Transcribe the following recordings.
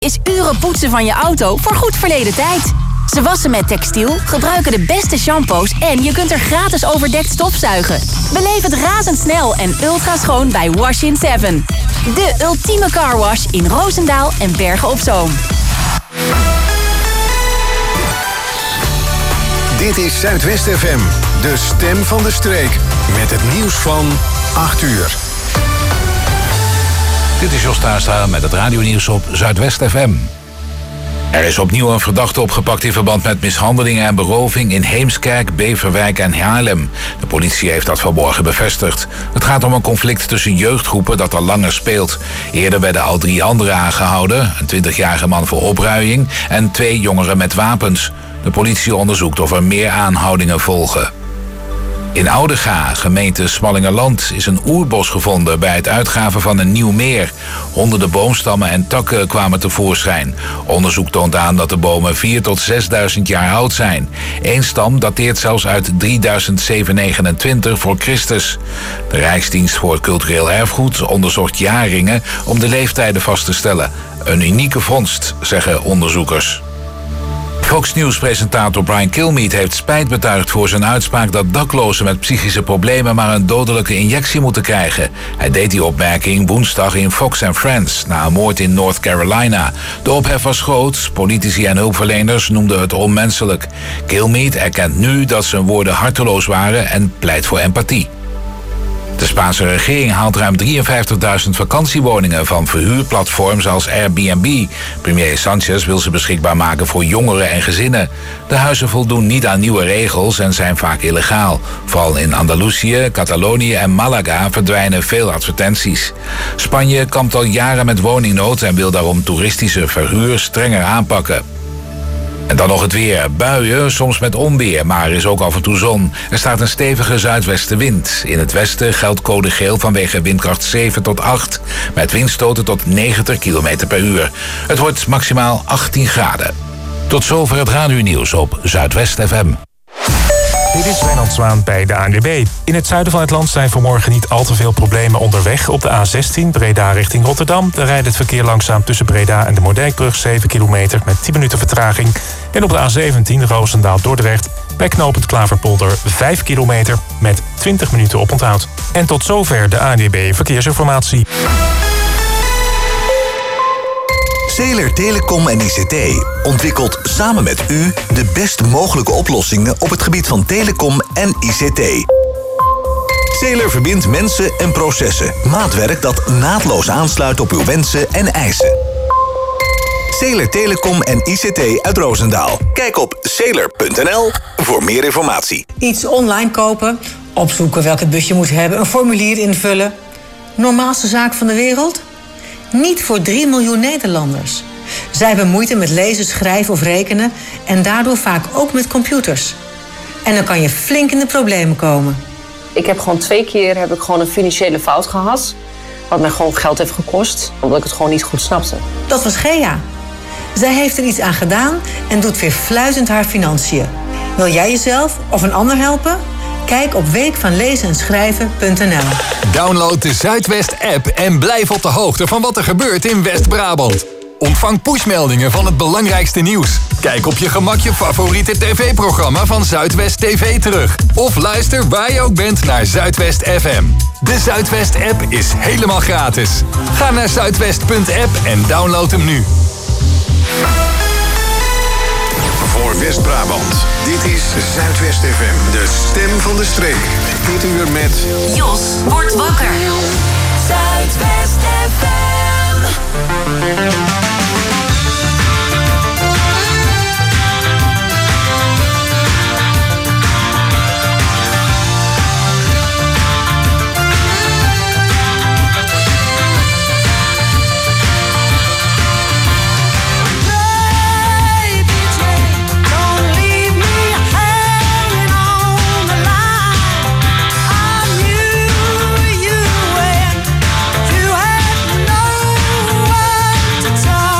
is uren poetsen van je auto voor goed verleden tijd. Ze wassen met textiel, gebruiken de beste shampoos en je kunt er gratis overdekt stofzuigen. Beleef het razendsnel en ultra schoon bij Wash in 7. De ultieme carwash in Roosendaal en Bergen op Zoom. Dit is Zuidwest FM, de stem van de streek. Met het nieuws van 8 uur. Dit is Jos Taastra met het radionieuws op Zuidwest FM. Er is opnieuw een verdachte opgepakt in verband met mishandelingen en beroving in Heemskerk, Beverwijk en Haarlem. De politie heeft dat vanmorgen bevestigd. Het gaat om een conflict tussen jeugdgroepen dat al langer speelt. Eerder werden al 3 anderen aangehouden. Een 20-jarige man voor opruiing en 2 jongeren met wapens. De politie onderzoekt of er meer aanhoudingen volgen. In Oudega, gemeente Smallingerland, is een oerbos gevonden bij het uitgraven van een nieuw meer. Honderden boomstammen en takken kwamen tevoorschijn. Onderzoek toont aan dat de bomen 4.000 tot 6.000 jaar oud zijn. Eén stam dateert zelfs uit 3729 voor Christus. De Rijksdienst voor het Cultureel Erfgoed onderzocht jaarringen om de leeftijden vast te stellen. Een unieke vondst, zeggen onderzoekers. Fox News-presentator Brian Kilmeade heeft spijt betuigd voor zijn uitspraak dat daklozen met psychische problemen maar een dodelijke injectie moeten krijgen. Hij deed die opmerking woensdag in Fox & Friends na een moord in North Carolina. De ophef was groot, politici en hulpverleners noemden het onmenselijk. Kilmeade erkent nu dat zijn woorden harteloos waren en pleit voor empathie. De Spaanse regering haalt ruim 53.000 vakantiewoningen van verhuurplatforms als Airbnb. Premier Sanchez wil ze beschikbaar maken voor jongeren en gezinnen. De huizen voldoen niet aan nieuwe regels en zijn vaak illegaal. Vooral in Andalusië, Catalonië en Malaga verdwijnen veel advertenties. Spanje kampt al jaren met woningnood en wil daarom toeristische verhuur strenger aanpakken. En dan nog het weer. Buien, soms met onweer, maar er is ook af en toe zon. Er staat een stevige zuidwestenwind. In het westen geldt code geel vanwege windkracht 7 tot 8... met windstoten tot 90 km per uur. Het wordt maximaal 18 graden. Tot zover het radionieuws op Zuidwest FM. Dit is Wijnand Zwaan bij de ANWB. In het zuiden van het land zijn vanmorgen niet al te veel problemen onderweg. Op de A16 Breda richting Rotterdam. Daar rijdt het verkeer langzaam tussen Breda en de Moerdijkbrug 7 kilometer met 10 minuten vertraging. En op de A17 Roosendaal-Dordrecht bij knooppunt Klaverpolder 5 kilometer met 20 minuten oponthoud. En tot zover de ANWB Verkeersinformatie. Zeeler Telecom en ICT ontwikkelt samen met u de best mogelijke oplossingen op het gebied van telecom en ICT. Zeeler verbindt mensen en processen. Maatwerk dat naadloos aansluit op uw wensen en eisen. Zeeler Telecom en ICT uit Roosendaal. Kijk op zeeler.nl voor meer informatie. Iets online kopen, opzoeken welke bus je moet hebben, een formulier invullen. Normaalste zaak van de wereld? Niet voor 3 miljoen Nederlanders. Zij hebben moeite met lezen, schrijven of rekenen en daardoor vaak ook met computers. En dan kan je flink in de problemen komen. Ik heb gewoon 2 keer een financiële fout gehad. Wat mij gewoon geld heeft gekost, omdat ik het gewoon niet goed snapte. Dat was Gea. Zij heeft er iets aan gedaan en doet weer fluitend haar financiën. Wil jij jezelf of een ander helpen? Kijk op weekvanlezenenschrijven.nl. Download de Zuidwest-app en blijf op de hoogte van wat er gebeurt in West-Brabant. Ontvang pushmeldingen van het belangrijkste nieuws. Kijk op je gemak je favoriete tv-programma van Zuidwest TV terug. Of luister waar je ook bent naar Zuidwest FM. De Zuidwest-app is helemaal gratis. Ga naar zuidwest.app en download hem nu. Voor West-Brabant, dit is Zuidwest FM, de stem van de streek. Dit uur met Jos wordt wakker. Zuidwest FM. You had no one to talk.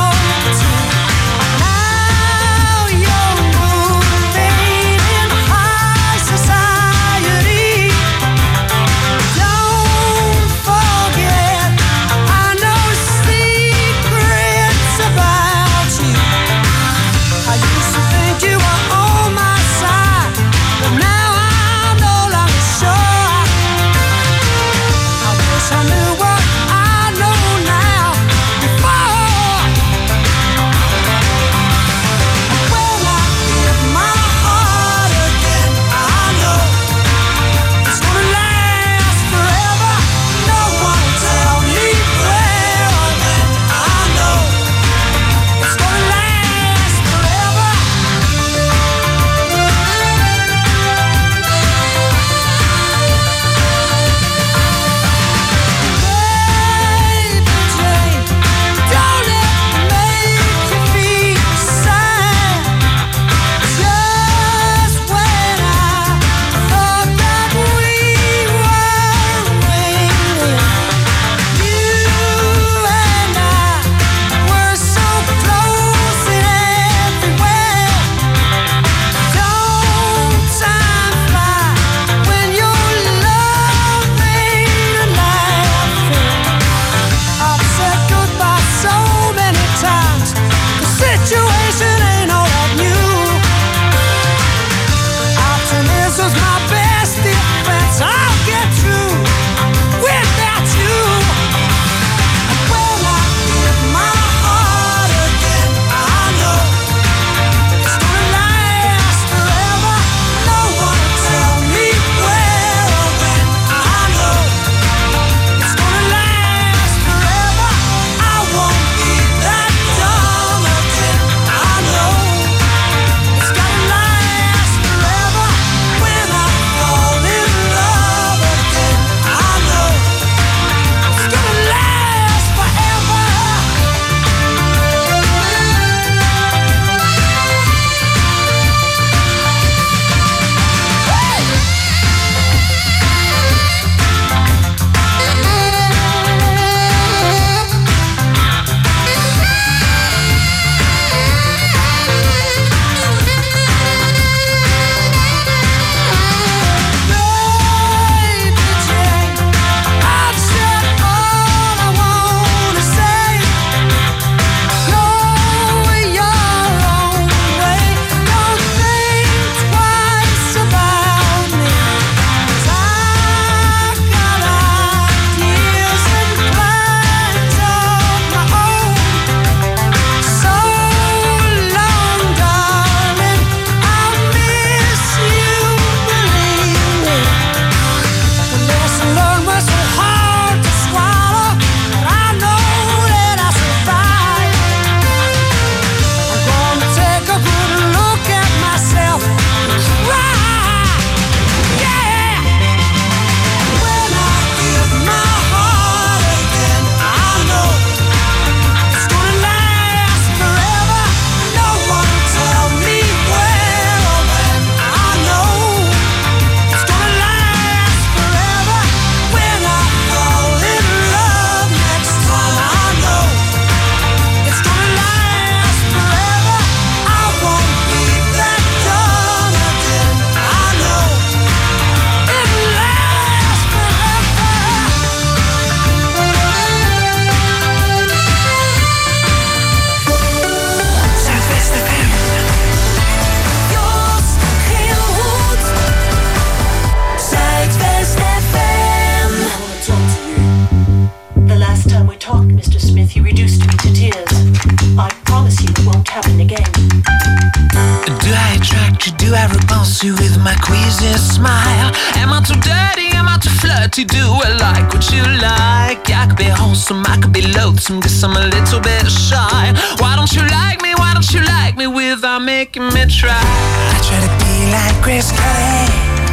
fancy with my queasy smile? Am I too dirty? Am I too flirty? Do I like what you like? I could be wholesome, I could be loathsome, guess I'm a little bit shy. Why don't you like me? Why don't you like me without making me try? I try to be like Grace Kelly,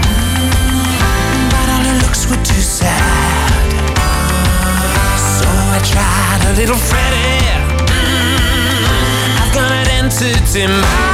but all her looks were too sad. So I tried a little Freddie. I've got an entity mind.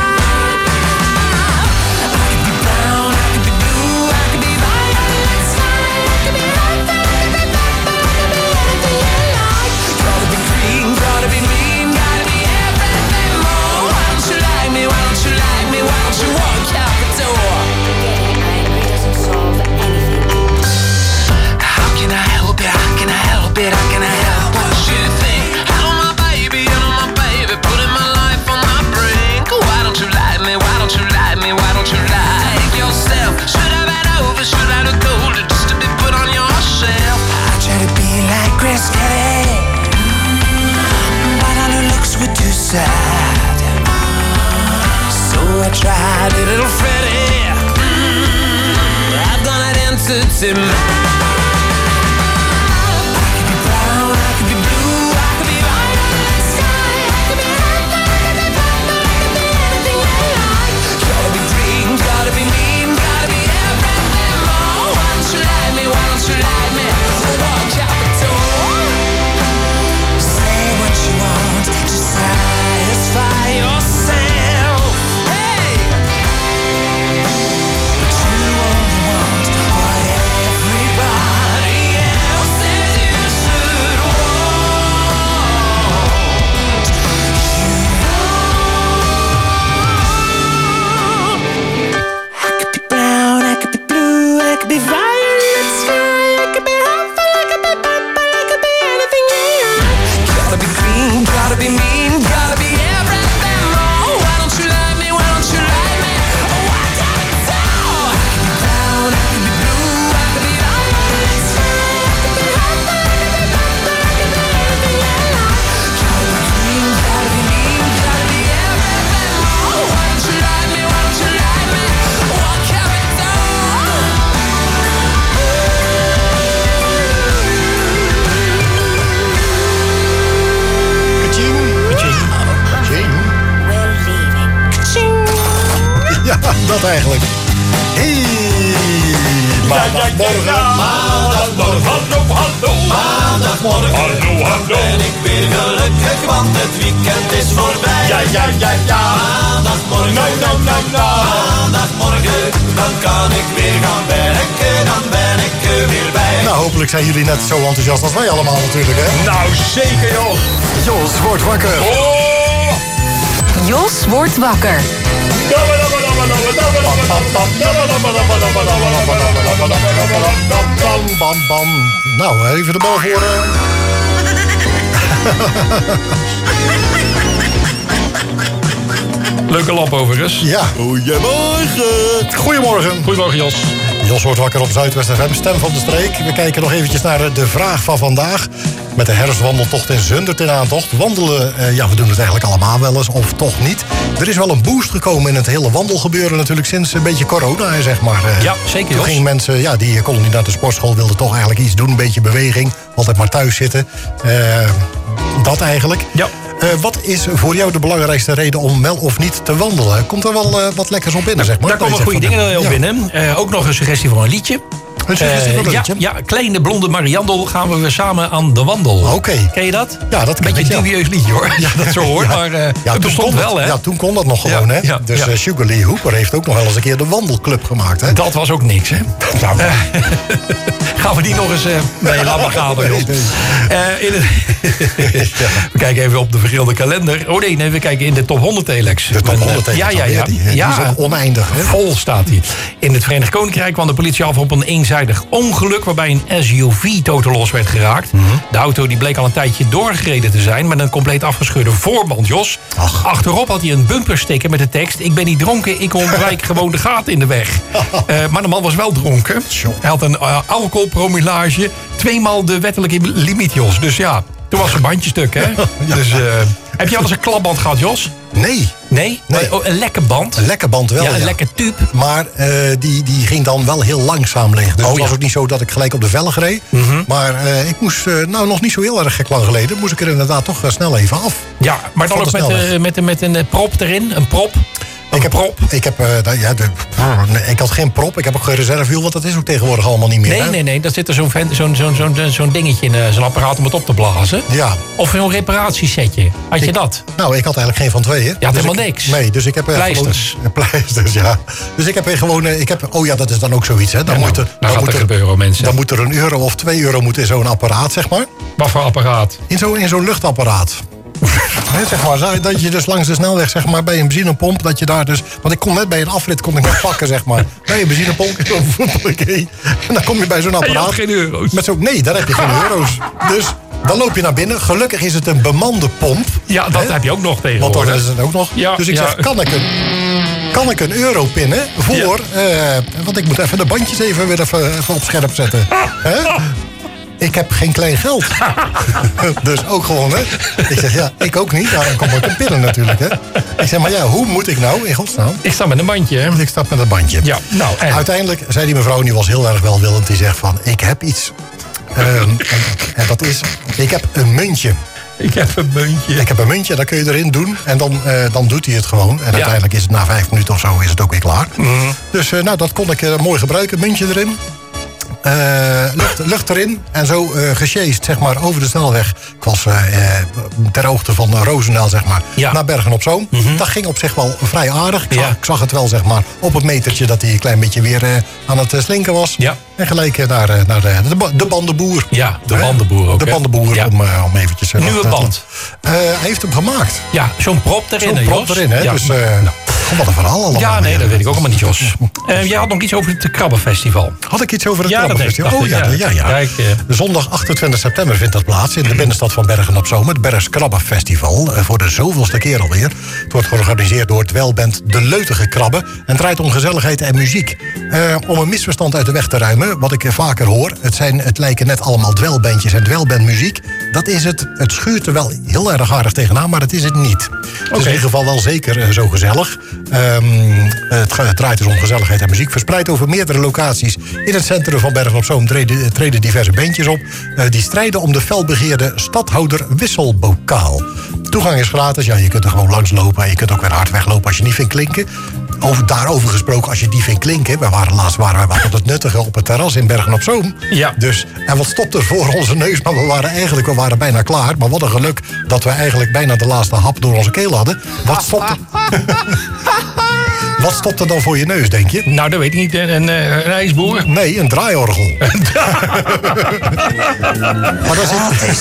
So I tried a little Freddie. I've got an entity mind. I could be brown, I could be blue, I could be violet sky, I could be anything, I could be purple, I could be anything I like. Gotta be green, gotta be mean, gotta be everything more. Why don't you like me? Why don't you like me? Walk out the door. Say what you want, just satisfy yourself. Hey, but you only want what everybody else says you should want. I could be brown, I could be blue, I could be violet sky, I could be hopeful, I could be purple, I could be anything you like. Gotta be green, gotta be mean, gotta be everything more. Why don't you like me? Why don't you like me? Why don't you? I could be brown, I could be blue, I could be violet sky, I could be hopeful, I could be purple, I could be anything you like. Gotta be green, gotta be mean, gotta be everything more. Why don't you like me? Why don't you like me? Walk out the door. Ja, dat eigenlijk. Hey, maandagmorgen. Maandagmorgen. Hallo. Ben ik weer gelukkig, want het weekend is voorbij. Ja. Maandagmorgen. Maandagmorgen. Dan kan ik weer gaan werken. Dan ben ik er weer bij. Nou, hopelijk zijn jullie net zo enthousiast als wij allemaal natuurlijk, hè? Nou, zeker, joh. Jos wordt wakker. Jos wordt wakker. Bam. Nou, even de bal voor. Leuke lamp overigens. Ja. Goedemorgen. Goedemorgen, Jos. Jos wordt wakker op Zuidwest FM, stem van de streek. We kijken nog eventjes naar de vraag van vandaag. Met de herfstwandeltocht in Zundert in aantocht. Wandelen, we doen het eigenlijk allemaal wel eens, of toch niet. Er is wel een boost gekomen in het hele wandelgebeuren natuurlijk sinds een beetje corona, zeg maar. Ja, zeker, Toen Jos. gingen mensen, die konden niet naar de sportschool, wilden toch eigenlijk iets doen. Een beetje beweging, altijd maar thuis zitten. Dat eigenlijk. Ja. Wat is voor jou de belangrijkste reden om wel of niet te wandelen? Komt er wel wat lekkers op binnen, zeg maar? Daar komen goede dingen op binnen. Ook nog een suggestie voor een liedje. Een suggestie voor een liedje? Ja, Kleine Blonde Mariandel gaan we weer samen aan de wandel. Oké. Ken je dat? Ja, dat ken ik. Beetje een dubieus liedje, hoor. Ja, dat zo hoort, maar het bestond wel, hè? Ja, toen kon dat nog gewoon, hè? Ja, dus Sugar Lee Hooper heeft ook nog wel eens een keer de wandelclub gemaakt, hè? Dat was ook niks, hè? Nou, gaan we die nog eens... nee, laat maar gaan, joh. We kijken even op de vergeelde kalender. Oh nee, we kijken in de top 100 telex. De top 100 telex. Die is oneindig, hè? Vol staat hij. In het Verenigd Koninkrijk kwam de politie af op een eenzijdig ongeluk waarbij een SUV totalos werd geraakt. De auto die bleek al een tijdje doorgereden te zijn met een compleet afgescheurde voorband, Jos. Achterop had hij een bumpersticker met de tekst: ik ben niet dronken, ik ontwijk gewoon de gaten in de weg. Maar de man was wel dronken. Hij had een alcoholpromillage 2 maal de wettelijke limiet, Jos. Dus ja, toen was zijn bandje stuk, hè? Dus, heb je al eens een klapband gehad, Jos? Nee. Nee? Een lekke band? Een lekke band wel, ja. Een lekke tube. Maar die ging dan wel heel langzaam liggen. Dus het was ook niet zo dat ik gelijk op de velg reed. Maar ik moest, nog niet zo heel erg gek lang geleden... moest ik er inderdaad toch snel even af. Ja, maar dan ook met een prop erin? Een prop? Ik had geen prop, ik heb ook geen reservewiel, want dat is ook tegenwoordig allemaal niet meer. Nee, daar zit er zo'n dingetje in zijn apparaat om het op te blazen. Ja. Of zo'n reparatiesetje. Had je dat? Nou, ik had eigenlijk geen van tweeën. Je had helemaal niks? Nee, dus ik heb... Pleisters. Pleisters, ja. Dus ik heb weer gewoon... oh ja, dat is dan ook zoiets, hè. Dan gaat er gebeuren, mensen. Dan moet er €1 of €2 moeten in zo'n apparaat, zeg maar. Wat voor apparaat? In zo'n luchtapparaat. Zeg maar, dat je dus langs de snelweg, zeg maar, bij een benzinepomp, dat je daar dus... Want ik kon net bij een afrit net pakken, zeg maar. Bij een benzinepomp, en dan kom je bij zo'n apparaat. En je had geen euro's. Nee, daar heb je geen euro's. Dus dan loop je naar binnen. Gelukkig is het een bemande pomp. Ja, dat heb je ook nog tegenwoordig. Want dan is het ook nog. Ja, dus ik zeg, kan ik €1 pinnen voor... want ik moet even de bandjes even op scherp zetten. Ik heb geen klein geld. Dus ook gewoon, hè. Ik zeg, ja, ik ook niet. Daarom kom ik een pinnen natuurlijk, hè. Ik zeg, maar ja, hoe moet ik nou, in godsnaam? Ik sta met een bandje, hè. Ik stap met een bandje. Ja, nou, uiteindelijk zei die mevrouw, die was heel erg welwillend. Die zegt van, ik heb iets. En dat is, ik heb een muntje. Ik heb een muntje, dat kun je erin doen. En dan doet hij het gewoon. En uiteindelijk is het na 5 minuten of zo is het ook weer klaar. Dus dat kon ik mooi gebruiken. Muntje erin. Lucht erin en zo gesjeest, zeg maar, over de snelweg. Ik was ter hoogte van Roosendaal, zeg maar, naar Bergen op Zoom. Dat ging op zich wel vrij aardig. Ik zag het wel, zeg maar, op het metertje dat hij een klein beetje weer aan het slinken was. Ja. En gelijk naar de bandenboer. Ja, de bandenboer ook. De bandenboer, om eventjes... Nieuwe band. Hij heeft hem gemaakt. Ja, zo'n prop erin, Zo'n prop erin, hè. Ja. Dus, wat een verhaal allemaal. Ja, nee, dat weet ik ook allemaal niet, Jos. Jij had nog iets over het Krabbenfestival. Had ik iets over het Krabbenfestival? Ja. Zondag 28 september vindt dat plaats in de binnenstad van Bergen op Zoom. Het Bergs Krabbenfestival. Voor de zoveelste keer alweer. Het wordt georganiseerd door het dweilband De Leutige Krabben. En draait om gezelligheid en muziek. Om een misverstand uit de weg te ruimen, wat ik vaker hoor. Het lijken net allemaal dweilbandjes en dweilbandmuziek. Dat is het. Het schuurt er wel heel erg aardig tegenaan, maar dat is het niet. Het is in ieder geval wel zeker zo gezellig. Het draait dus om gezelligheid en muziek. Verspreid over meerdere locaties in het centrum van Bergen op Zoom treden diverse bandjes op. Die strijden om de felbegeerde stadhouder wisselbokaal. Toegang is gratis. Ja, je kunt er gewoon langs lopen. En je kunt ook weer hard weglopen als je niet vindt klinken. Daarover gesproken, als je die vindt klinken. We waren laatst op het Nuttige op het terras in Bergen op Zoom. Ja. Dus, en wat stopte er voor onze neus? Maar we waren bijna klaar. Maar wat een geluk dat we eigenlijk bijna de laatste hap door onze keel hadden. Wat stopt er dan voor je neus, denk je? Nou, dat weet ik niet. Een ijsboer? Nee, een draaiorgel. Maar dat is...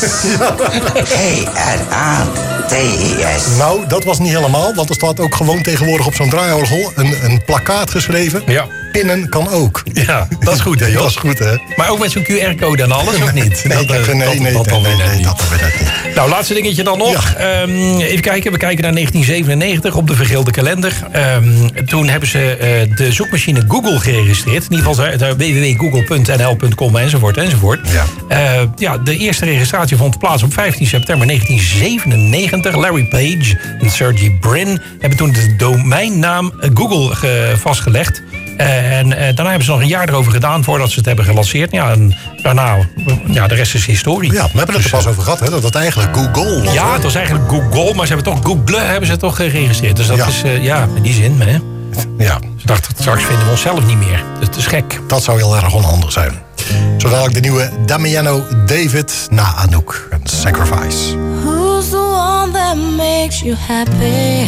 T-R-A-T-I-S. Nou, dat was niet helemaal. Want er staat ook gewoon tegenwoordig op zo'n draaiorgel een plakkaat geschreven. Ja. Pinnen kan ook. Ja, dat is goed, hè, Jos? Dat is goed, hè? Maar ook met zo'n QR-code en alles, of niet? Nee, dat hebben we net niet. Nou, laatste dingetje dan nog. Ja. Even kijken, we kijken naar 1997 op de vergeelde kalender. Toen hebben ze de zoekmachine Google geregistreerd. In ieder geval www.google.nl.com enzovoort. De eerste registratie vond plaats op 15 september 1997. Larry Page en Sergey Brin hebben toen de domeinnaam Google vastgelegd. En daarna hebben ze nog een jaar erover gedaan voordat ze het hebben gelanceerd. Ja, en daarna, de rest is historie. Ja, we hebben het er pas over gehad, hè, dat het eigenlijk Google was. Ja, het was eigenlijk Google, maar ze hebben toch Google geregistreerd. Dus dat is, in die zin, hè. Ja. Ze dachten, straks vinden we onszelf niet meer. Dat is gek. Dat zou heel erg onhandig zijn. Zo dadelijk de nieuwe Damiano David na Anouk. En Sacrifice. Who's the one that makes you happy?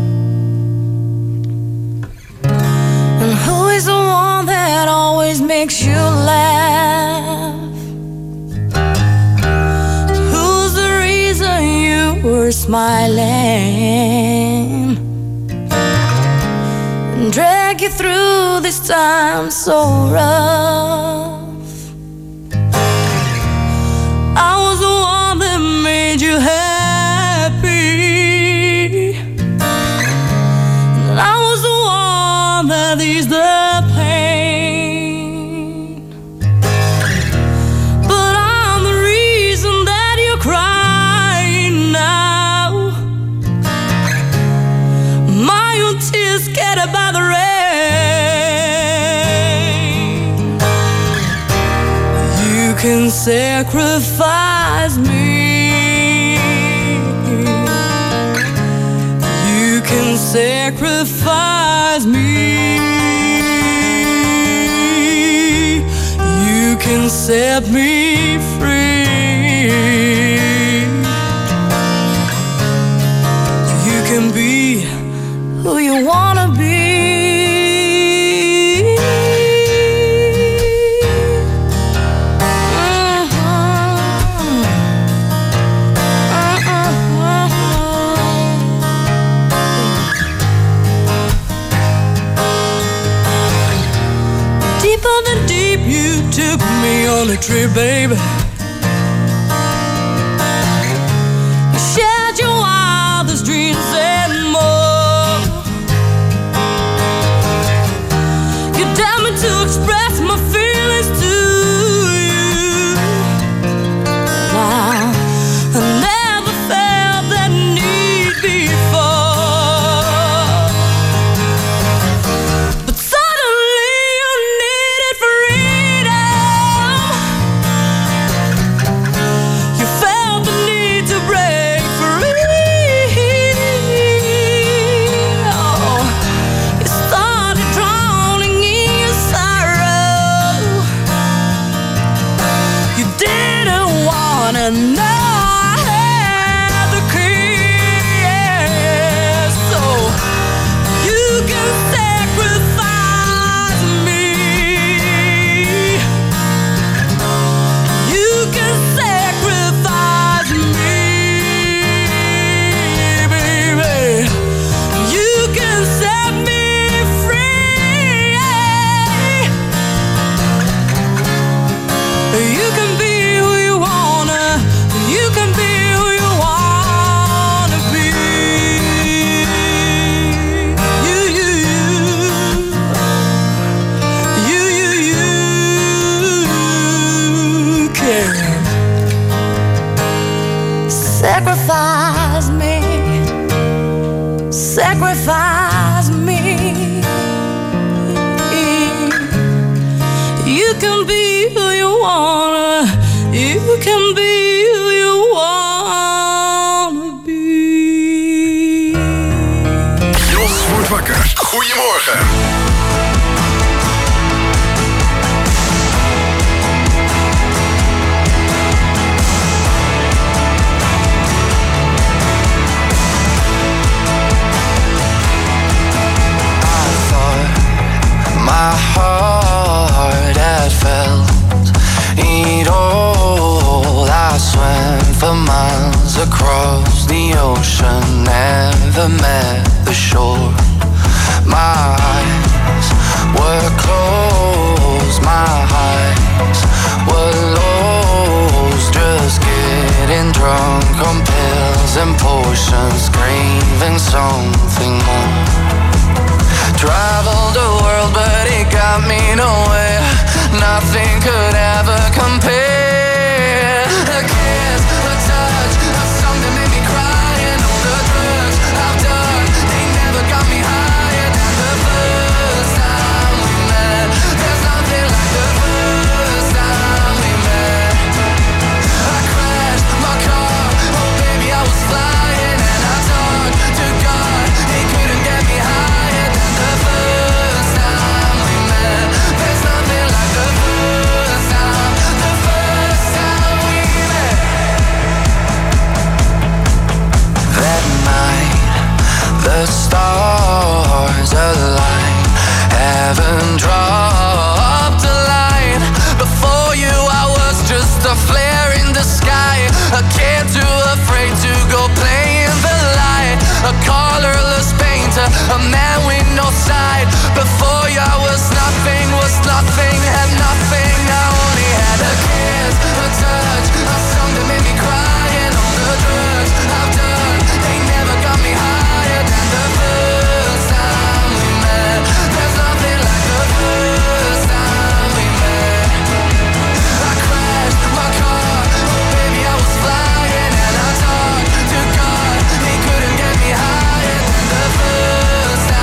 And who is the one that always makes you laugh? Who's the reason you were smiling? And drag you through this time so rough. I was the one that made you happy. And I was the one that eased the pain. But I'm the reason that you're crying now. little tears scattered by the rain. You can sacrifice me. You can sacrifice me. You can set me free. You can be who you wanna be. Deeper than deep, you took me on a trip, baby. You shared your wildest dreams and more. You dared me to express my feelings to you. Now, I never felt that need before. But suddenly you needed freedom. You felt the need to break free. Oh, you started drowning in your sorrow. You didn't wanna know I had the key. So you can sacrifice me. You can sacrifice me, baby. You can set me free. You can be who you wanna. You can be who you wanna be. You can sacrifice me. Sacrifice me. You can be who you wanna. You can be who you wanna be. Jos wordt wakker. Goedemorgen. My heart had felt it all. I swam for miles across the ocean, never met the shore. My eyes were closed, my eyes were lost, just getting drunk on pills and potions, craving something more. Traveled the world, but it got me nowhere. Nothing could ever compare. A kiss, a touch, a song that made me cry, and all the drugs I've done, they never got me higher than the first time we met. There's nothing like the first time we met. I crashed my car, oh baby I was flying, and I talked to God, he couldn't get me higher than the first time we met. There's nothing like the first time we met. That night, the stars align, heaven dropped a line. Before you I was just a flare in the sky, a kid too afraid to go play in the light, a colorless painter, a man with no side. Before you I was nothing, had nothing. I only had a kiss, a touch, a song that made me cry, and all the drugs I've done, they never got me higher than the first time we met. There's nothing like the first time we met. I crashed my car, oh baby I was flying, and I talked to God, he couldn't get me higher than the first time.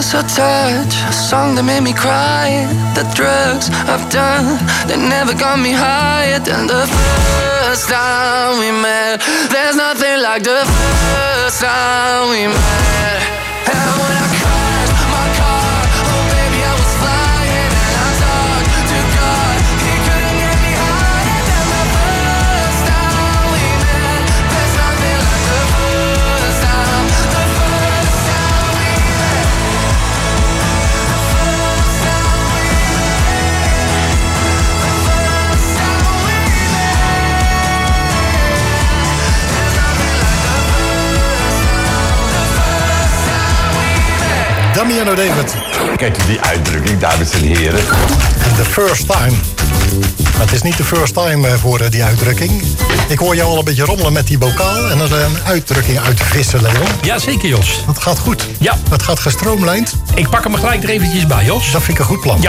was a touch, a song that made me cry. The drugs I've done, they never got me higher than the first time we met. There's nothing like the first time we met. And when I crashed my car, oh baby I was flying, and I talked to God, he couldn't get me higher than the first time we met. There's nothing like the first time, the first time we met. The first time we met. The first time we Damiano David. Kijk die uitdrukking, dames en heren. The first time. Maar het is niet de first time voor die uitdrukking. Ik hoor jou al een beetje rommelen met die bokaal. En dan een uitdrukking uitvissen, Leon. Ja, zeker, Jos. Dat gaat goed. Ja. Dat gaat gestroomlijnd. Ik pak hem er gelijk er eventjes bij, Jos. Dat vind ik een goed plan. Ja.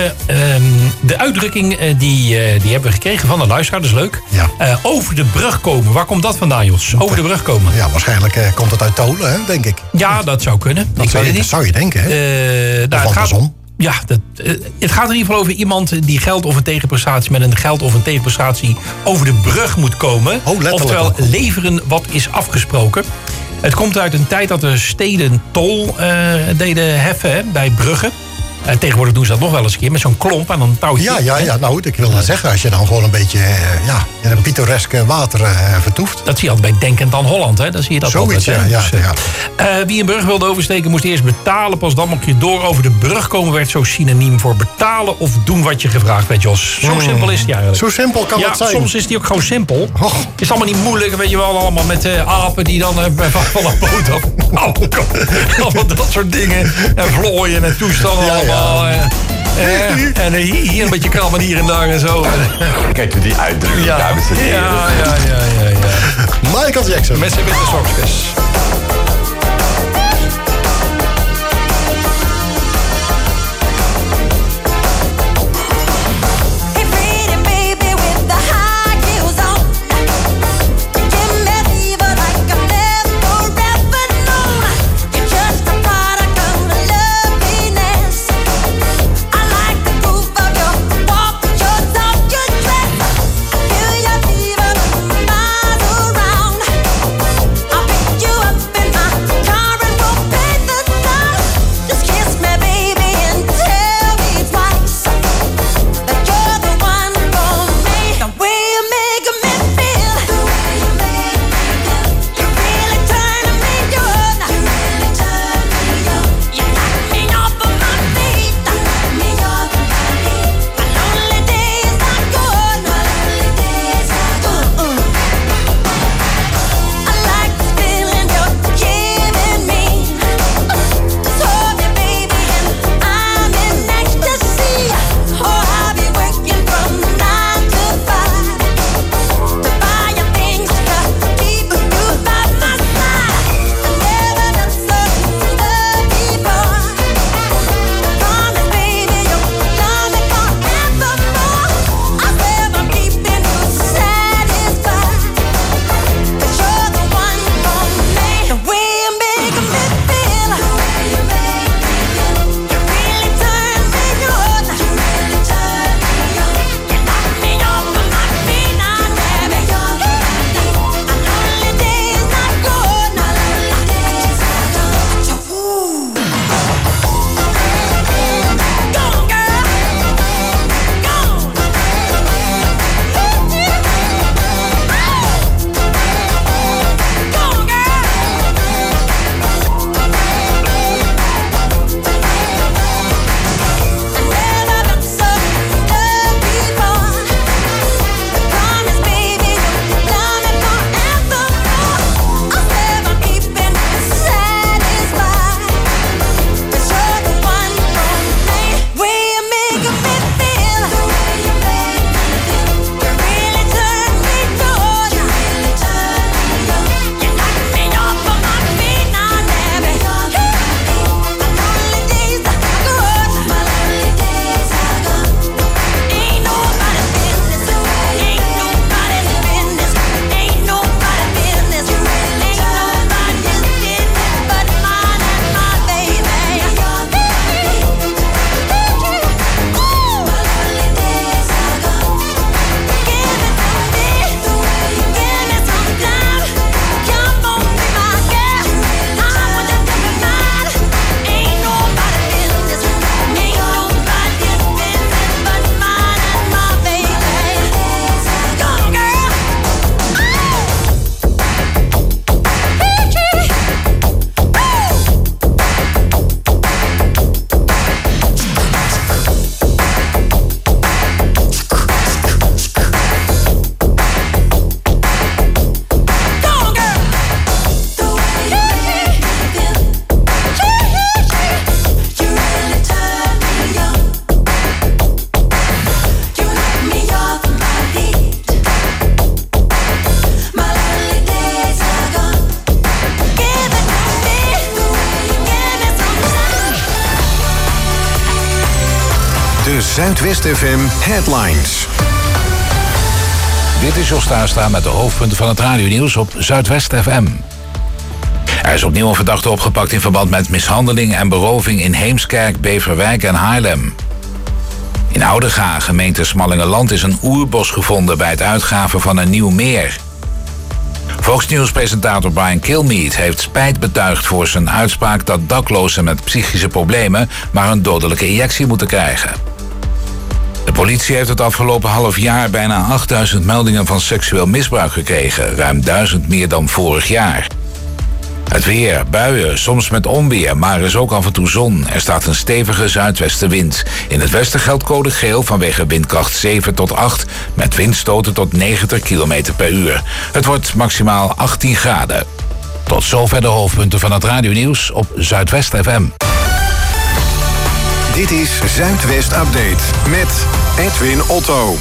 De uitdrukking die hebben we gekregen van de luisteraar, dat is leuk. Ja. Over de brug komen. Waar komt dat vandaan, Jos? Over de brug komen. Ja, waarschijnlijk komt het uit Tolen, hè, denk ik. Ja, dat zou kunnen. Dat zou je denken, hè? Nou, het gaat om. Ja, het gaat in ieder geval over iemand die geld of een tegenprestatie met een geld of een tegenprestatie over de brug moet komen. Oftewel leveren wat is afgesproken. Het komt uit een tijd dat de steden tol deden heffen, hè, bij bruggen. En tegenwoordig doen ze dat nog wel eens een keer met zo'n klomp aan een touwtje. Ja. Nou, ik wil zeggen, als je dan gewoon een beetje in een pittoreske water vertoeft. Dat zie je altijd bij Denkend aan Holland, hè? Dan zie je dat zoiets, altijd. Ja. Wie een brug wilde oversteken moest eerst betalen. Pas dan mocht je door over de brug komen. Werd zo synoniem voor betalen of doen wat je gevraagd werd, Jos. Zo simpel is het eigenlijk. Zo simpel kan het zijn. Soms is die ook gewoon simpel. Het is allemaal niet moeilijk, weet je wel. Allemaal met apen die dan van een boot af. Allemaal dat soort dingen. En vlooien en toestanden allemaal. En hier een beetje krammen hier en daar en zo. Kijk die uitdrukking, dames en heren. Ja. Michael Jackson. Met zijn witte sokjes. You up in my Zuidwest FM Headlines. Dit is Jos Tuinstra met de hoofdpunten van het radionieuws op Zuidwest FM. Er is opnieuw een verdachte opgepakt in verband met mishandeling en beroving in Heemskerk, Beverwijk en Haarlem. In Oudega, gemeente Smallingerland, is een oerbos gevonden bij het uitgraven van een nieuw meer. Fox News-presentator Brian Kilmeade heeft spijt betuigd voor zijn uitspraak dat daklozen met psychische problemen maar een dodelijke injectie moeten krijgen. De politie heeft het afgelopen half jaar bijna 8000 meldingen van seksueel misbruik gekregen, ruim 1000 meer dan vorig jaar. Het weer, buien, soms met onweer, maar er is ook af en toe zon. Er staat een stevige zuidwestenwind. In het westen geldt code geel vanwege windkracht 7 tot 8... met windstoten tot 90 km per uur. Het wordt maximaal 18 graden. Tot zover de hoofdpunten van het radionieuws op Zuidwest FM. Dit is Zuidwest Update met Edwin Otto.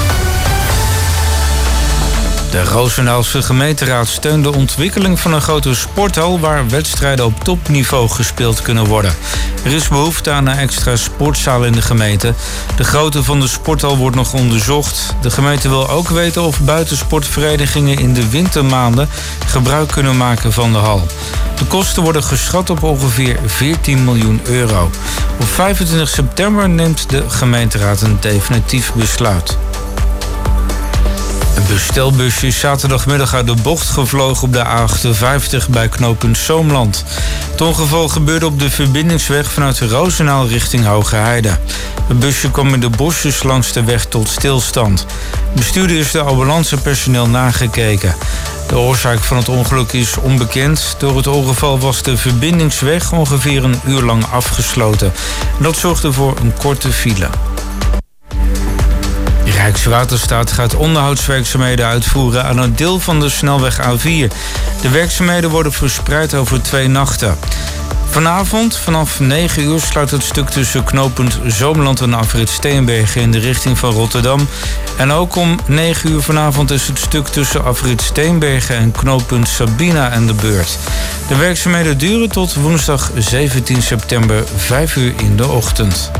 De Roosendaalse gemeenteraad steunt de ontwikkeling van een grote sporthal waar wedstrijden op topniveau gespeeld kunnen worden. Er is behoefte aan een extra sportzaal in de gemeente. De grootte van de sporthal wordt nog onderzocht. De gemeente wil ook weten of buitensportverenigingen in de wintermaanden gebruik kunnen maken van de hal. De kosten worden geschat op ongeveer 14 miljoen euro. Op 25 september neemt de gemeenteraad een definitief besluit. Een bestelbusje is zaterdagmiddag uit de bocht gevlogen op de A58 bij knooppunt Zoomland. Het ongeval gebeurde op de verbindingsweg vanuit Roosendaal richting Hogeheide. Het busje kwam in de bosjes langs de weg tot stilstand. Bestuurder is de ambulancepersoneel nagekeken. De oorzaak van het ongeluk is onbekend. Door het ongeval was de verbindingsweg ongeveer een uur lang afgesloten. Dat zorgde voor een korte file. Rijkswaterstaat gaat onderhoudswerkzaamheden uitvoeren aan een deel van de snelweg A4. De werkzaamheden worden verspreid over 2 nachten. Vanavond vanaf 9 uur sluit het stuk tussen knooppunt Zoomland en afrit Steenbergen in de richting van Rotterdam. En ook om 9 uur vanavond is het stuk tussen afrit Steenbergen en knooppunt Sabina aan de beurt. De werkzaamheden duren tot woensdag 17 september 5 uur in de ochtend.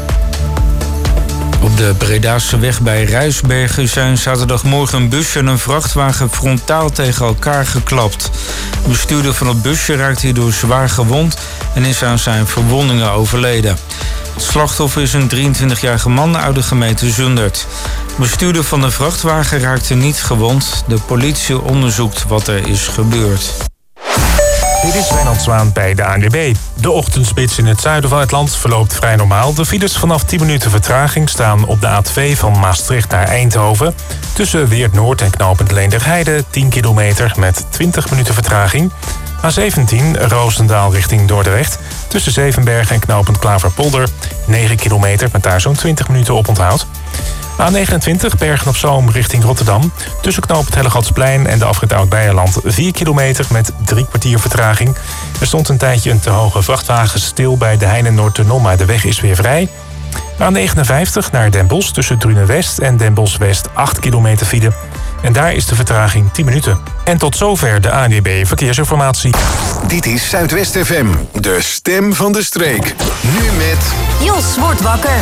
Op de Bredaanse weg bij Rijsbergen zijn zaterdagmorgen een busje en een vrachtwagen frontaal tegen elkaar geklapt. De bestuurder van het busje raakte hierdoor zwaar gewond en is aan zijn verwondingen overleden. Het slachtoffer is een 23-jarige man uit de gemeente Zundert. De bestuurder van de vrachtwagen raakte niet gewond. De politie onderzoekt wat er is gebeurd. Dit is Wijnand Zwaan bij de ANWB. De ochtendspits in het zuiden van het land verloopt vrij normaal. De files vanaf 10 minuten vertraging staan op de A2 van Maastricht naar Eindhoven. Tussen Weert Noord en knooppunt Leenderheide 10 kilometer met 20 minuten vertraging. A17 Roosendaal richting Dordrecht. Tussen Zevenbergen en knooppunt Klaverpolder 9 kilometer met daar zo'n 20 minuten oponthoud. A29 Bergen op Zoom richting Rotterdam. Tussen knooppunt Hellegatsplein en de afrit Oud-Beijerland 4 kilometer met 3 kwartier vertraging. Er stond een tijdje een te hoge vrachtwagen stil bij de Heine-Noordtunnel, maar de weg is weer vrij. A59 naar Den Bosch tussen Drunen-West en Den Bosch-West 8 kilometer file. En daar is de vertraging 10 minuten. En tot zover de ANWB Verkeersinformatie. Dit is Zuidwest FM, de stem van de streek. Nu met... Jos wordt wakker.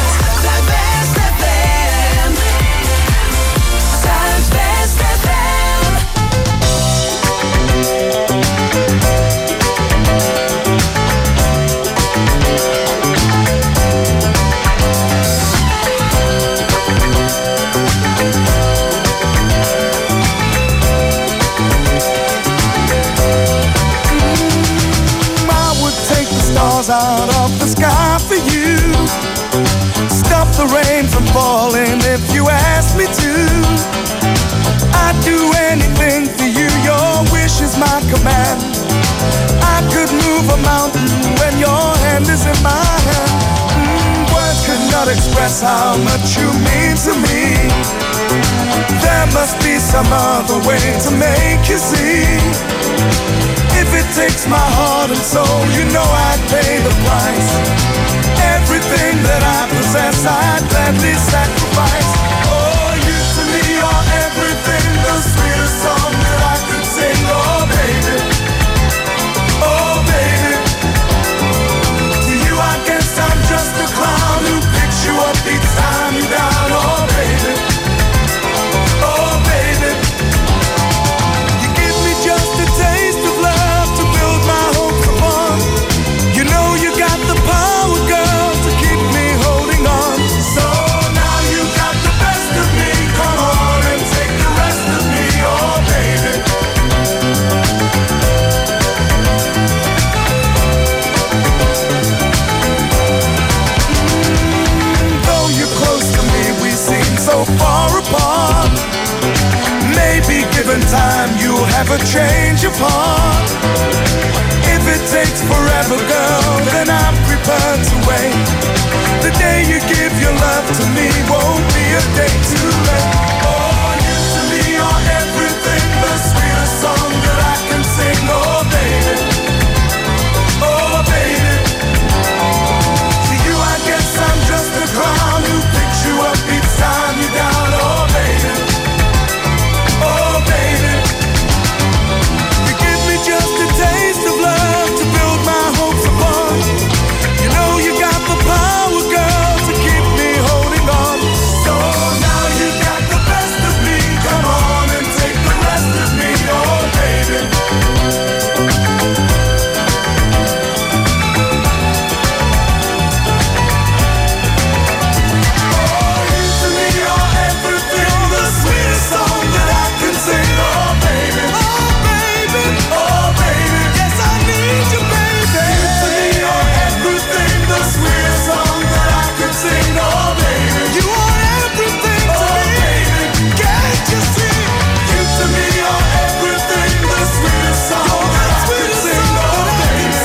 Out of the sky for you, stop the rain from falling if you ask me to. I'd do anything for you, your wish is my command. I could move a mountain when your hand is in my hand. Words could not express how much you mean to me. There must be some other way to make you see. If it takes my heart and soul, you know I'd pay the price. Everything that I possess, I'd gladly sacrifice. Oh, you to me are everything, the sweetest song that I could sing. Oh, baby, oh, baby. To you I guess I'm just a clown who picks you up never change your part. If it takes forever, girl, then I'm prepared to wait. The day you give your love to me won't be a day too late. Oh, you to me are everything, the sweetest song that I can sing. Oh, baby, oh, baby. To you, I guess I'm just a clown who picks you up each time you're down. Oh, baby, oh, baby. You give me just a taste of love to build my hopes upon. You know you got the power, girl, to keep me holding on. So now you got the best of me. Come on and take the rest of me, oh baby. Oh, you to me are everything, the sweetest song that I can sing, oh baby. Oh baby, oh baby, yes I need you, baby. You to me are everything, the sweetest song that I can sing, oh baby. You are everything to me, can't you see? You to me are everything, the sweetest song that I can sing, oh baby.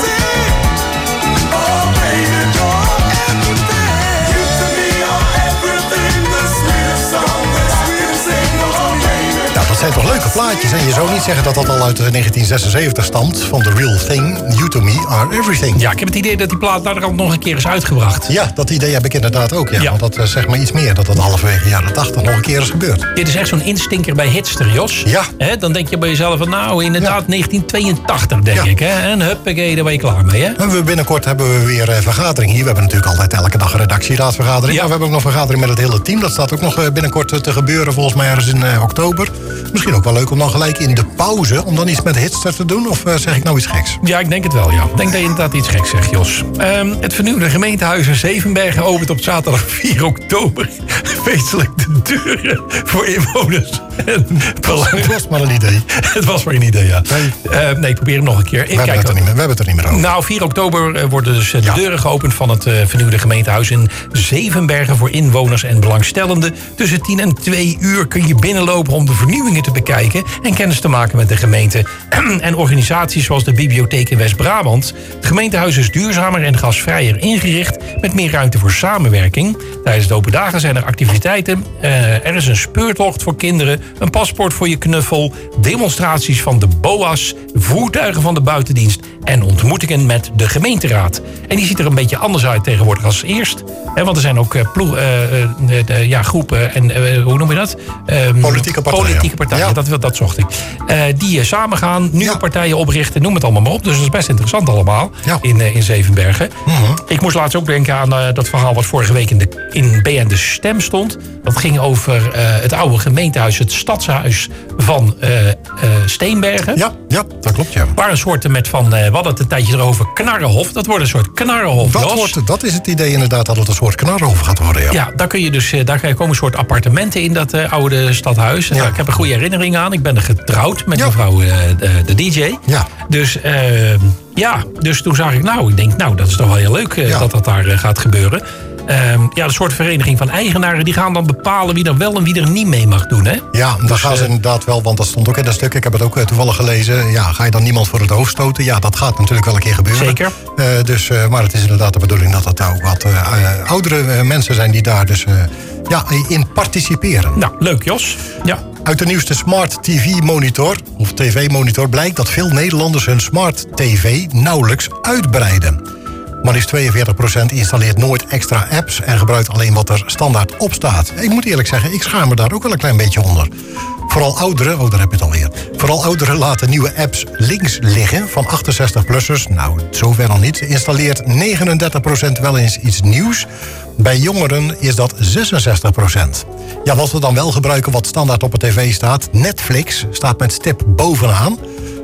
Oh baby, you're everything. You to me are everything, the sweetest song that I can sing, oh baby. Nou, dat zijn toch leuke plaatjes. En je zou niet zeggen dat dat al uit 1976 stamt. Van The Real Thing. You to me are everything. Ja, ik heb het idee dat die plaat naderhand nog een keer is uitgebracht. Ja, dat idee heb ik inderdaad ook. Ja. Want dat zegt me iets meer. Dat het halverwege jaren 80 nog een keer is gebeurd. Dit is echt zo'n instinker bij hitster, Jos. Ja. Dan denk je bij jezelf van nou, inderdaad 1982 denk ik. Hè? En huppakee, daar ben je klaar mee. Hè? En binnenkort hebben we weer vergadering hier. We hebben natuurlijk altijd elke dag een redactieraadsvergadering. Ja. Maar we hebben ook nog vergadering met het hele team. Dat staat ook nog binnenkort te gebeuren. Volgens mij ergens in oktober. Misschien ook wel leuk om dan gelijk in de pauze... om dan iets met hitster te doen? Of zeg ik nou iets geks? Ja, ik denk het wel, ja. Ik denk dat je inderdaad iets geks zegt, Jos. Het vernieuwde gemeentehuis in Zevenbergen opent op zaterdag 4 oktober. Feestelijk de deuren voor inwoners. Het was maar een idee. Het was maar een idee, ja. Nee, ik probeer hem nog een keer. We hebben het er niet meer over. Nou, 4 oktober worden dus de deuren geopend van het vernieuwde gemeentehuis in Zevenbergen voor inwoners en belangstellenden. Tussen 10 en 2 uur kun je binnenlopen om de vernieuwingen te bekijken en kennis te maken met de gemeente en organisaties zoals de bibliotheek in West-Brabant. Het gemeentehuis is duurzamer en gasvrijer ingericht met meer ruimte voor samenwerking. Tijdens de open dagen zijn er activiteiten. Er is een speurtocht voor kinderen, een paspoort voor je knuffel, demonstraties van de BOA's, voertuigen van de buitendienst en ontmoetingen met de gemeenteraad. En die ziet er een beetje anders uit tegenwoordig als eerst. Want er zijn ook groepen en hoe noem je dat? Politieke partijen. Ja. Dat zocht ik. Die samen gaan, nieuwe partijen oprichten, noem het allemaal maar op. Dus dat is best interessant allemaal in Zevenbergen. Mm-hmm. Ik moest laatst ook denken aan dat verhaal wat vorige week in BN De Stem stond. Dat ging over het oude gemeentehuis, het stadshuis van Steenbergen. Ja, dat klopt, ja. Waar een soort met van, we hadden het een tijdje erover, knarrenhof. Dat wordt een soort knarrenhof, dat is het idee inderdaad, dat het een soort knarrenhof gaat worden, ja. Ja, daar komen een soort appartementen in dat oude stadhuis. Ja. Ik heb een goede herinnering aan. Ik ben er getrouwd met mevrouw de DJ. Ja. Dus toen zag ik, dat is toch wel heel leuk dat daar gaat gebeuren. Een soort vereniging van eigenaren, die gaan dan bepalen wie er wel en wie er niet mee mag doen, hè? Ja, dat gaan ze inderdaad wel, want dat stond ook in dat stuk. Ik heb het ook toevallig gelezen. Ja, ga je dan niemand voor het hoofd stoten? Ja, dat gaat natuurlijk wel een keer gebeuren. Zeker. Maar het is inderdaad de bedoeling dat het ook wat oudere mensen zijn die daar dus in participeren. Nou, leuk, Jos. Ja. Uit de nieuwste Smart TV-monitor, of TV-monitor, blijkt dat veel Nederlanders hun Smart TV nauwelijks uitbreiden. Maar liefst 42% installeert nooit extra apps en gebruikt alleen wat er standaard op staat. Ik moet eerlijk zeggen, ik schaam me daar ook wel een klein beetje onder. Vooral ouderen, daar heb je het alweer. Vooral ouderen laten nieuwe apps links liggen van 68-plussers. Nou, zover nog niet. Installeert 39% wel eens iets nieuws. Bij jongeren is dat 66%. Ja, wat we dan wel gebruiken, wat standaard op de tv staat. Netflix staat met stip bovenaan.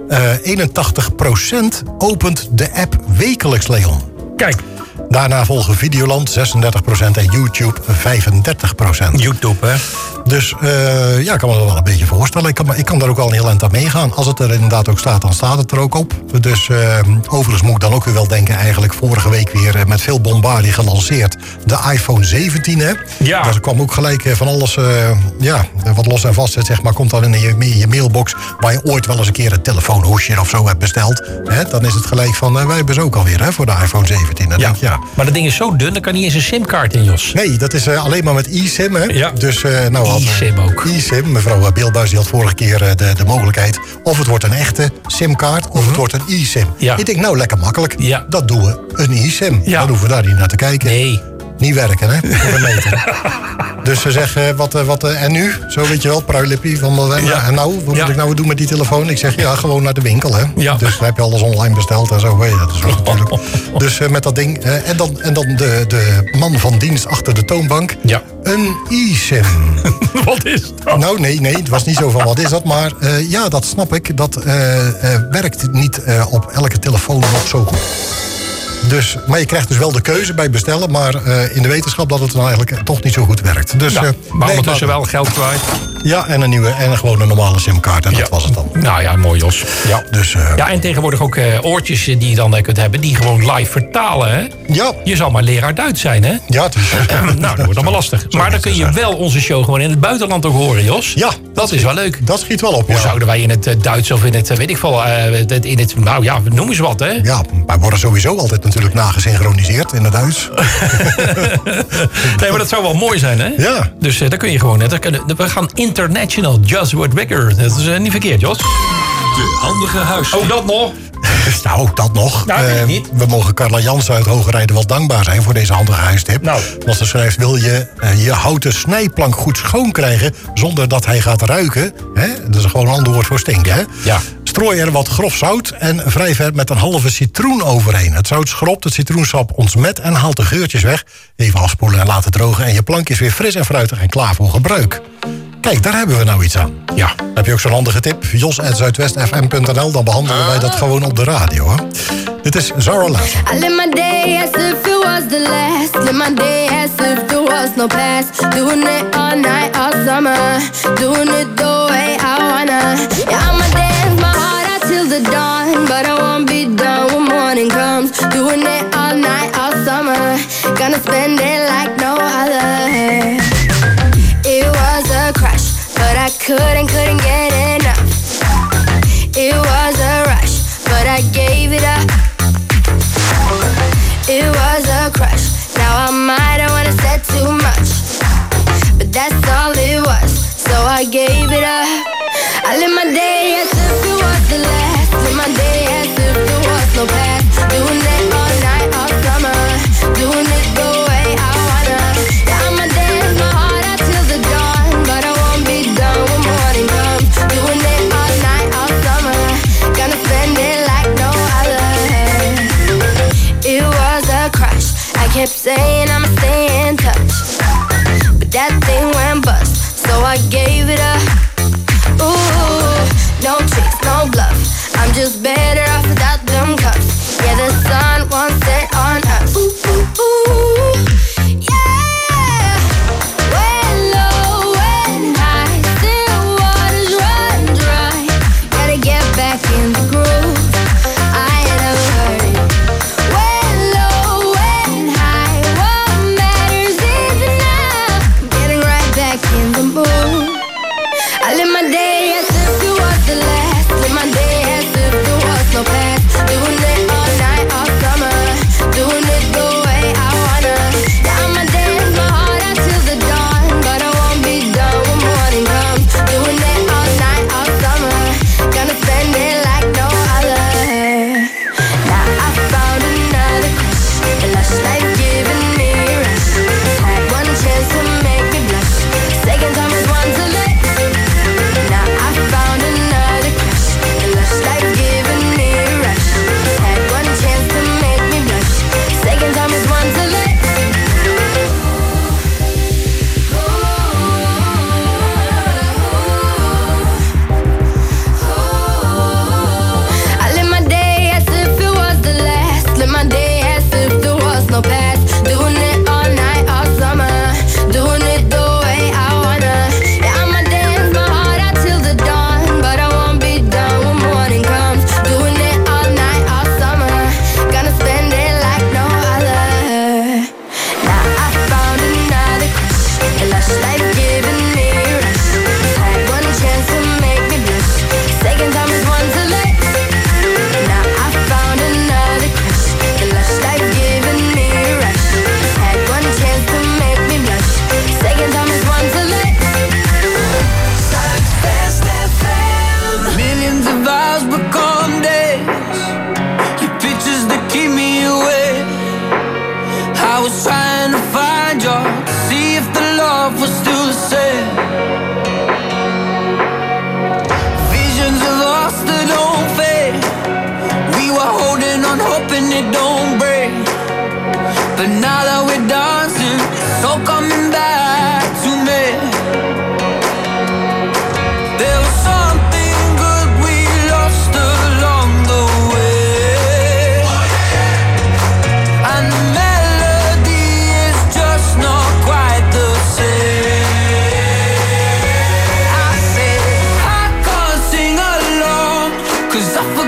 81% opent de app wekelijks, Leon. Kijk. Daarna volgen Videoland 36% en YouTube 35%. YouTube, hè? Dus ik kan me dat wel een beetje voorstellen. Ik kan daar ook wel een heel eind aan meegaan. Als het er inderdaad ook staat, dan staat het er ook op. Dus overigens moet ik dan ook weer wel denken... eigenlijk vorige week weer met veel bombardie gelanceerd... de iPhone 17, hè? Ja. Daar kwam ook gelijk van alles... wat los en vast zit, zeg maar... komt dan in je mailbox... waar je ooit wel eens een keer een telefoonhoesje of zo hebt besteld. Hè? Dan is het gelijk van... wij hebben ze ook alweer, hè, voor de iPhone 17. Dan denk ik, maar dat ding is zo dun, dan kan niet eens een simkaart in, Jos. Nee, dat is alleen maar met eSIM, hè? Ja. Dus, eSIM ook. eSIM, mevrouw Beeldbuis die had vorige keer de mogelijkheid... of het wordt een echte simkaart, of het wordt een eSIM. Ja. Ik denk, nou, lekker makkelijk. Ja. Dat doen we, een eSIM. Ja. Dan hoeven we daar niet naar te kijken. Nee. Niet werken, hè? Voor een meter. Dus ze zeggen, en nu? Zo weet je wel, pruilippie. En nou, wat moet ik nou doen met die telefoon? Ik zeg, gewoon naar de winkel, hè? Ja. Dus dan heb je alles online besteld en zo. Dat is natuurlijk. Dus met dat ding. En dan de man van dienst achter de toonbank. Ja. Een eSIM. Wat is dat? Nou, nee, het was niet zo van, wat is dat? Maar dat snap ik. Dat werkt niet op elke telefoon nog zo goed. Dus, maar je krijgt dus wel de keuze bij bestellen... maar in de wetenschap dat het dan eigenlijk toch niet zo goed werkt. Dus, maar ondertussen wel geld kwijt. Ja, en een nieuwe en gewoon een normale simkaart. En dat was het dan. Nou ja, mooi, Jos. Ja, dus, en tegenwoordig ook oortjes die je dan kunt hebben... die gewoon live vertalen, hè? Ja. Je zal maar leraar Duits zijn, hè? Ja, het is... nou, dat wordt allemaal lastig. Maar dan kun je wel onze show gewoon in het buitenland ook horen, Jos. Ja. Dat is wel leuk. Dat schiet wel op, Hoe zouden wij in het Duits of in het, weet ik veel... noem eens wat, hè? Ja, wij worden sowieso altijd natuurlijk nagesynchroniseerd in het Duits. Nee, maar dat zou wel mooi zijn, hè? Ja. Dus daar kun je gewoon... we gaan international, just what bigger. Dat is niet verkeerd, Jos. De handige huisstip. Oh, dat nog? Nou, dat nog. Nou, niet. We mogen Carla Jansen uit Hogerijden wel dankbaar zijn voor deze handige huistip. Nou. Want ze schrijft, wil je je houten snijplank goed schoon krijgen zonder dat hij gaat ruiken? Hè? Dat is gewoon een ander woord voor stinken. Hè? Ja. Strooi er wat grof zout en wrijf er met een halve citroen overheen. Het zout schrobt het citroensap ontsmet en haalt de geurtjes weg. Even afspoelen en laten drogen en je plank is weer fris en fruitig en klaar voor gebruik. Kijk, daar hebben we nou iets aan. Ja. Heb je ook zo'n handige tip? jos@zuidwestfm.nl, dan behandelen wij dat gewoon op de radio. Hè? Dit is Zara Larsson. I live my day as if it was the last. Live my day as if there was no past. Doing it all night, all summer. Doing it the way I wanna. Yeah, I'ma dance my heart out till the dawn. But I won't be done when morning comes. Doing it all night, all summer. Gonna spend it like no other. It was a crush, but I couldn't get enough. It was a rush, but I gave it up. It was a crush, now I might have wanna said too much, but that's all it was, so I gave it up. I live my day as if it was the last. Live my day as if there was no past. Doing it all night, all summer. Doing it the way I wanna. Yeah, I'ma dance my heart out till the dawn, but I won't be done when morning comes. Doing it all night, all summer. Gonna spend it like no other. It was a crush. I kept saying I'ma stay in touch, but that thing went bust, so I gave it up. Ooh, no tricks, no bluff. I'm just better off without them cuffs. Yeah, the sun won't set on us. Ooh, ooh, ooh. Yeah. When low, when high, still waters run dry. Gotta get back in the groove. I ain't never heard it. When low, when high, what matters is enough. Getting right back in the mood. I live my day as if it was the last. Live my day as if there was no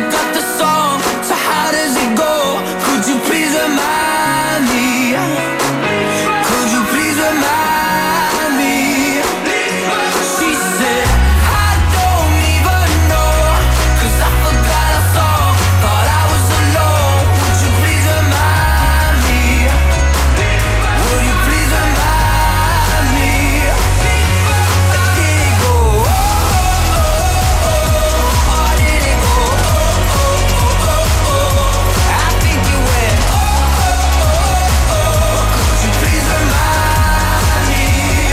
forgot the song, so how does it go? Could you please remind me? Could you please remind me? She said, I don't even know, 'cause I forgot a song, thought I was alone. Would you please remind me? Would you please remind me? Did it go? Or did it go? I think it went. Could you please remind me?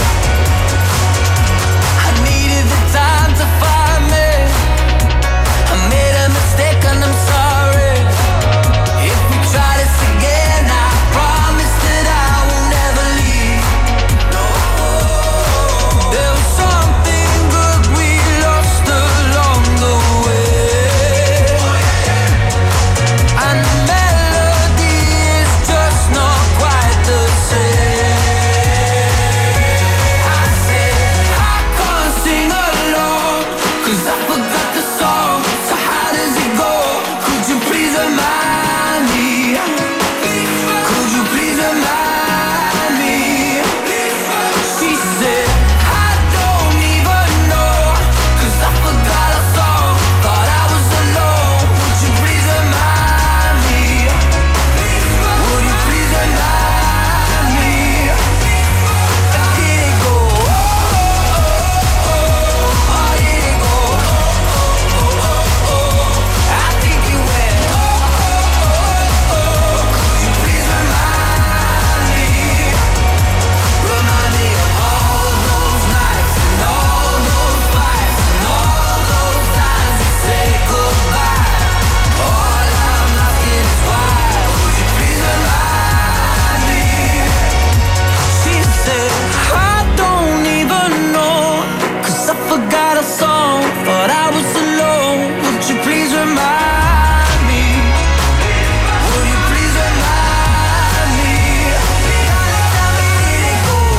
I needed the time to find me. I made a mistake and I'm sorry. If we try this again, I promise that I will never leave. No. There was something good we lost along the way, and the melody is just not quite the same. I said I can't sing along, 'cause I forgot the song, so how does it go? Could you please remind me? Could you please remind me? She said, I don't even know, 'cause I forgot a song, thought I was alone. Would you please remind me? Would you please remind me? Did it go? Or did it go? I think it went. Could you please remind me? Remind me of all those nights and all those fights and all those times we say goodbye. All I'm asking is why. Would you please remind me? She said, I don't even know, 'cause I forgot a song, thought I was alone. Would you please remind me? Would you please remind me? Did it go?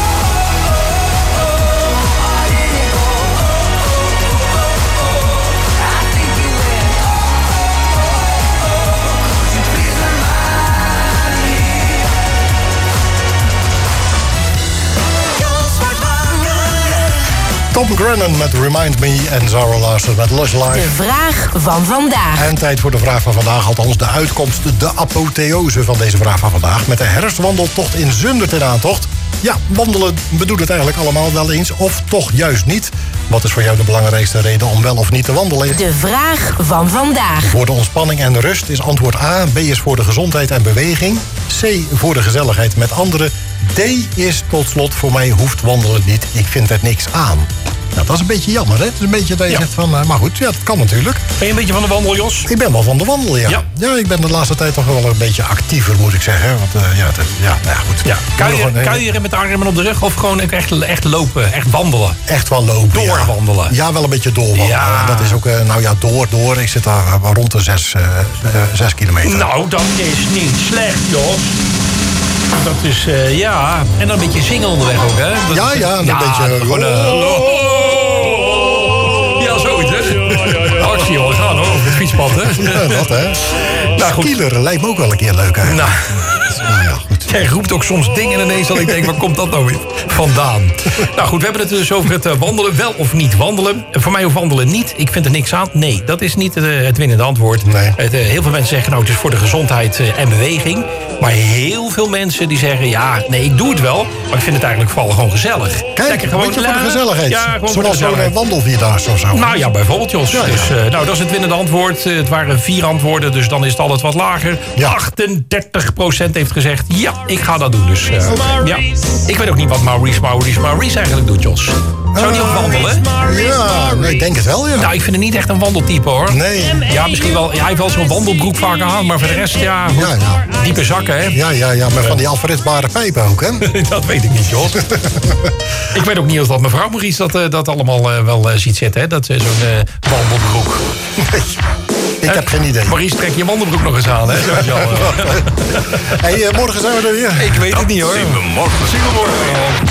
Or did it go? I think it went. Could you please remind me? Tom Grennan met Remind Me en Zara Larsson met Lush Life. De vraag van vandaag. En tijd voor de vraag van vandaag, althans de uitkomst, de apotheose van deze vraag van vandaag. Met de herfstwandeltocht in Zundert in aantocht. Ja, wandelen, we doen het eigenlijk allemaal wel eens, of toch juist niet. Wat is voor jou de belangrijkste reden om wel of niet te wandelen? De vraag van vandaag. Voor de ontspanning en rust is antwoord A. B is voor de gezondheid en beweging. C voor de gezelligheid met anderen. D is tot slot, voor mij hoeft wandelen niet. Ik vind er niks aan. Nou, dat is een beetje jammer, hè? Het is een beetje dat je zegt van, maar goed, ja, dat kan natuurlijk. Ben je een beetje van de wandel, Jos? Ik ben wel van de wandel, ja. Ja, ik ben de laatste tijd toch wel een beetje actiever, moet ik zeggen. Want goed. Ja. Kuieren met de armen op de rug of gewoon echt lopen, echt wandelen? Echt wel lopen, doorwandelen? Ja, wel een beetje doorwandelen. Ja. Dat is ook, door. Ik zit daar rond de 6 kilometer. Nou, dat is niet slecht, Jos. Dat is, en dan een beetje zingen onderweg ook, hè? Dat een beetje... Ja, zoiets, hè? Actie, joh, gaan hoor, op het fietspad, hè? Ja, dat, hè? Nou, skileren lijkt me ook wel een keer leuk, hè? Nou ja, goed. Jij roept ook soms dingen ineens dat ik denk, waar komt dat nou weer vandaan? Nou goed, we hebben het dus over het wandelen. Wel of niet wandelen. Voor mij hoeft wandelen niet. Ik vind er niks aan. Nee, dat is niet het winnende antwoord. Nee. Heel veel mensen zeggen, nou, het is voor de gezondheid en beweging. Maar heel veel mensen die zeggen, ja, nee, ik doe het wel. Maar ik vind het eigenlijk vooral gewoon gezellig. Kijk, gewoon voor de gezelligheid. Ja, gewoon zoals zo'n wandelvierdaagse of zo. Nou ja, bijvoorbeeld, Jos. Ja, ja. Dus, dat is het winnende antwoord. Het waren 4 antwoorden, dus dan is het altijd wat lager. Ja. 38% heeft gezegd, ja, ik ga dat doen. Dus ja. Ik weet ook niet wat Maurice eigenlijk doet, Jos. Zou die ook wandelen? Ja, ik denk het wel, ja. Nou, ik vind hem niet echt een wandeltype, hoor. Nee. Ja, misschien wel. Hij heeft wel zo'n wandelbroek vaak aan, maar voor de rest, ja. Diepe zakken, hè? Ja, maar van die afritbare pijpen ook, hè? Dat weet ik niet, Jos. Ik weet ook niet of dat mevrouw Maurice dat allemaal wel ziet zitten, hè? Dat zo'n wandelbroek. Nee. Ik heb geen idee. Maurice, trek je wandelbroek nog eens aan, hè? Hey, morgen zijn we er weer. Ik weet het niet, hoor. Zien we morgen.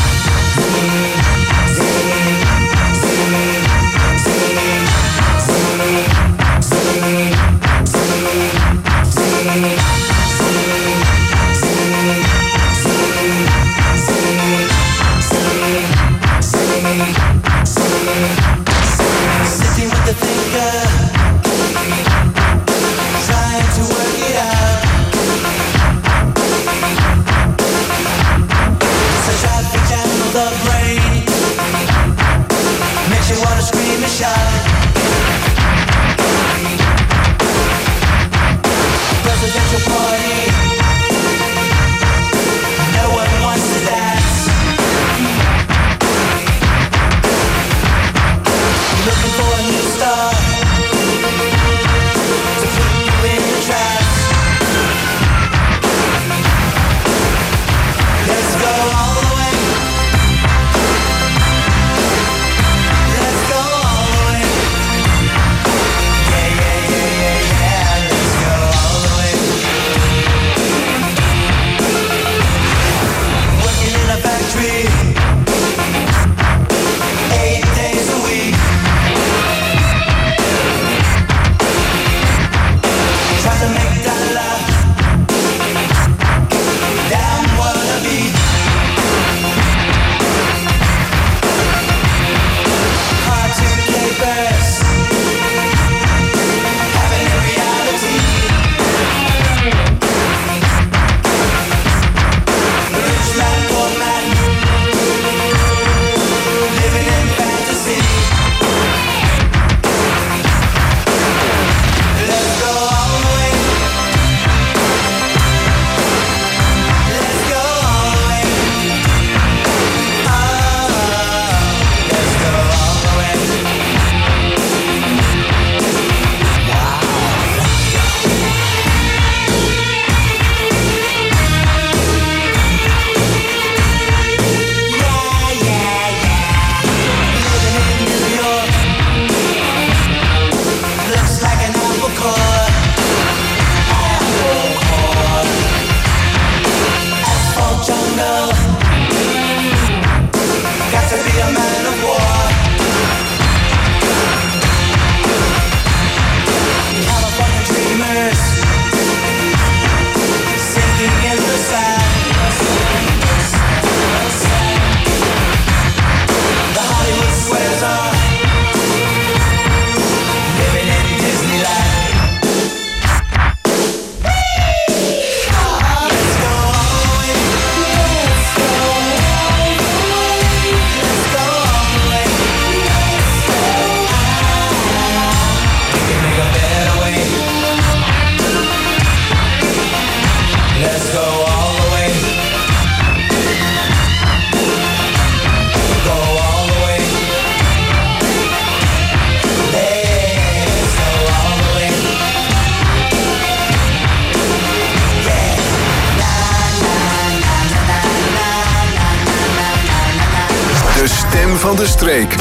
van de streek.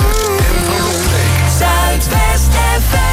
Zuidwest FM.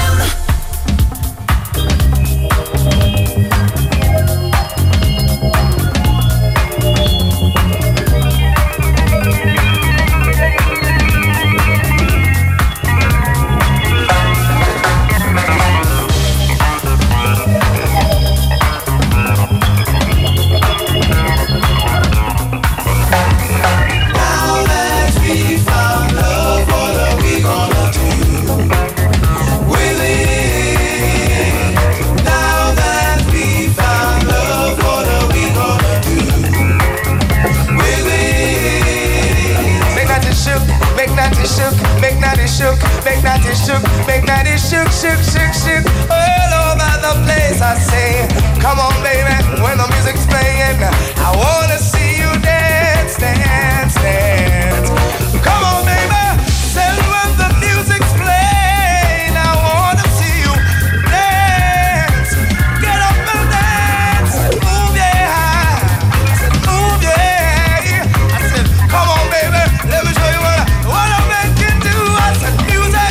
Make that it shook, shook, shook, shook all over the place. I say, come on, baby, when the music's playing, I wanna see you dance, dance, dance. Come on, baby, tell me when the music's playing, I wanna see you dance. Get up and dance, move yeah, I said move yeah. I said, come on, baby, let me show you what I make you do. I said music.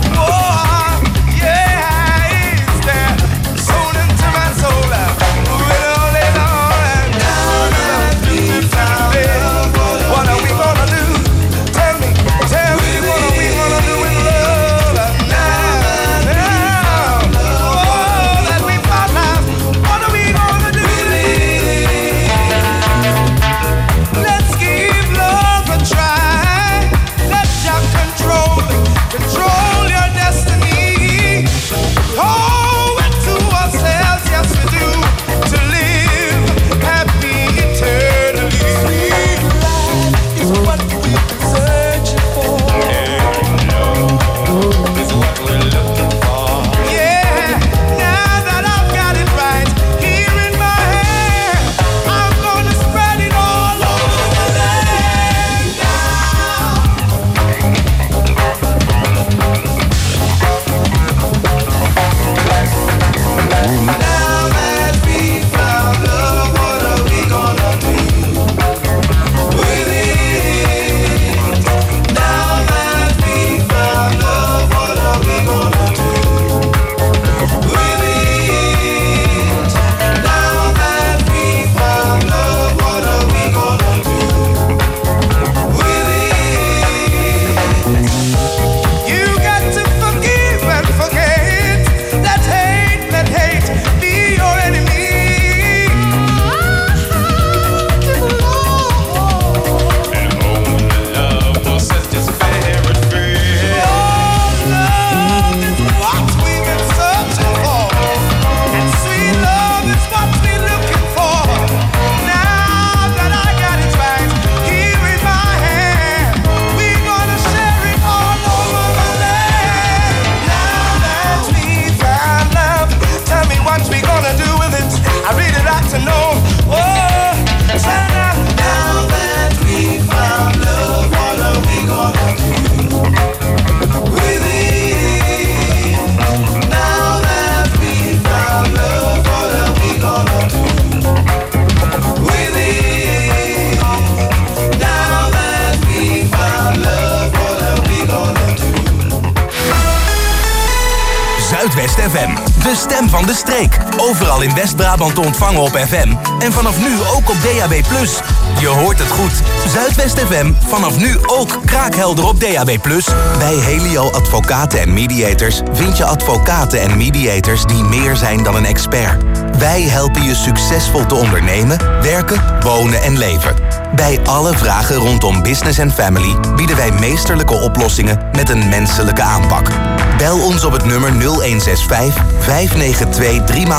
Zuidwest FM, de stem van de streek. Overal in West-Brabant te ontvangen op FM. En vanaf nu ook op DAB+. Je hoort het goed. Zuidwest FM, vanaf nu ook kraakhelder op DAB+. Bij Helio Advocaten en Mediators vind je advocaten en mediators die meer zijn dan een expert. Wij helpen je succesvol te ondernemen, werken, wonen en leven. Bij alle vragen rondom business en family bieden wij meesterlijke oplossingen met een menselijke aanpak. Bel ons op het nummer 0165 592 3